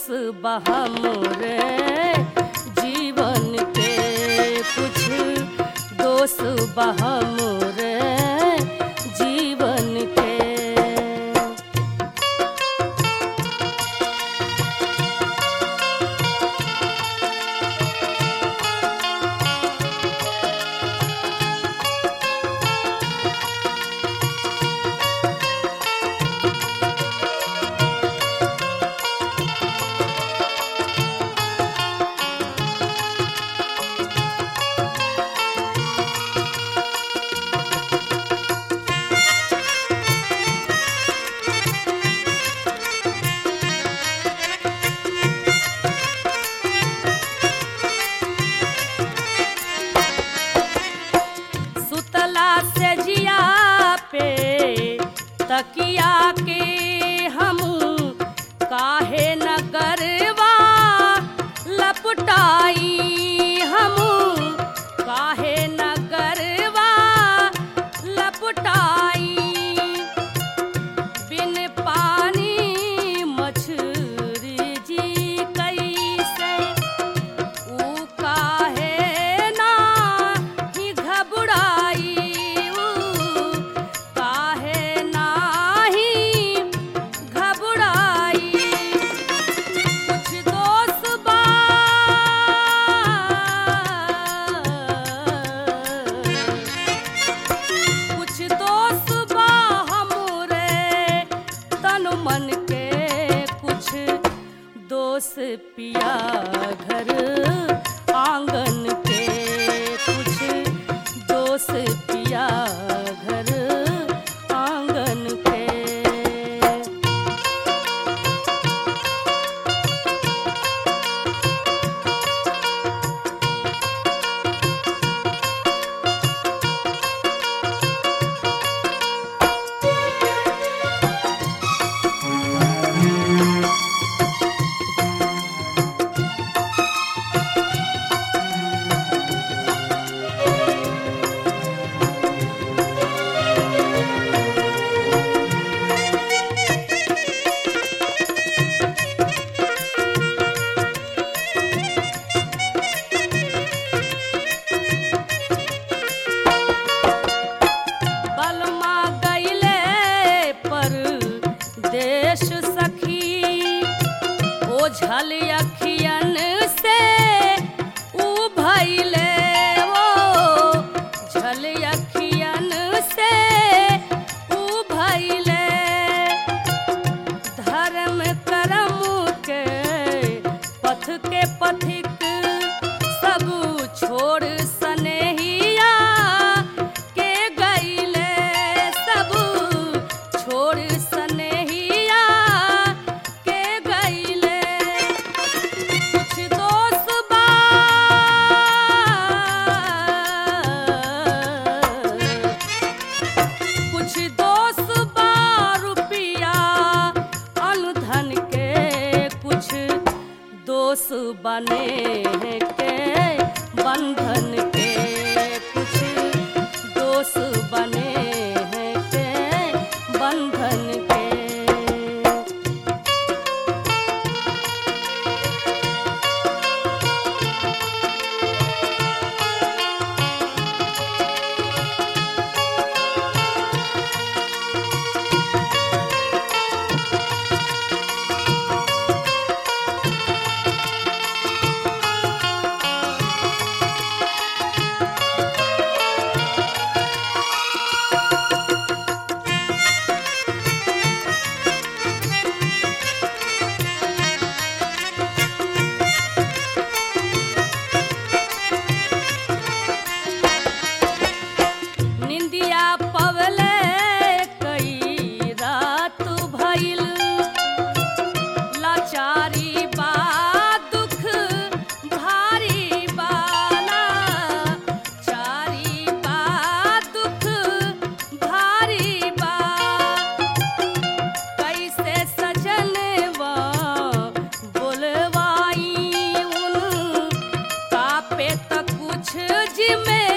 बहमरे जीवन के, कुछ दोष बहमरे जीवन के। तकिया के हम काहे न गरवा लपटाई, हम काहे न गरवा लपटाई। बिन पानी मछरी जी कैसे ऊ काहे ना ही घबराई, पिया घर आंगन के, कुछ दोष पिया घर आंगन के। झल अखियन से ऊ भइले, वो झल अखियन से ऊ भइले। धर्म कर्म के पथ के पथिक सब छोड़ सनेहिया के गइले, सब छोड़ सनेहिया के गइले। दोष बने के बंधन के, कुछ दोष बने के बंधन के। कुछ जिम्मे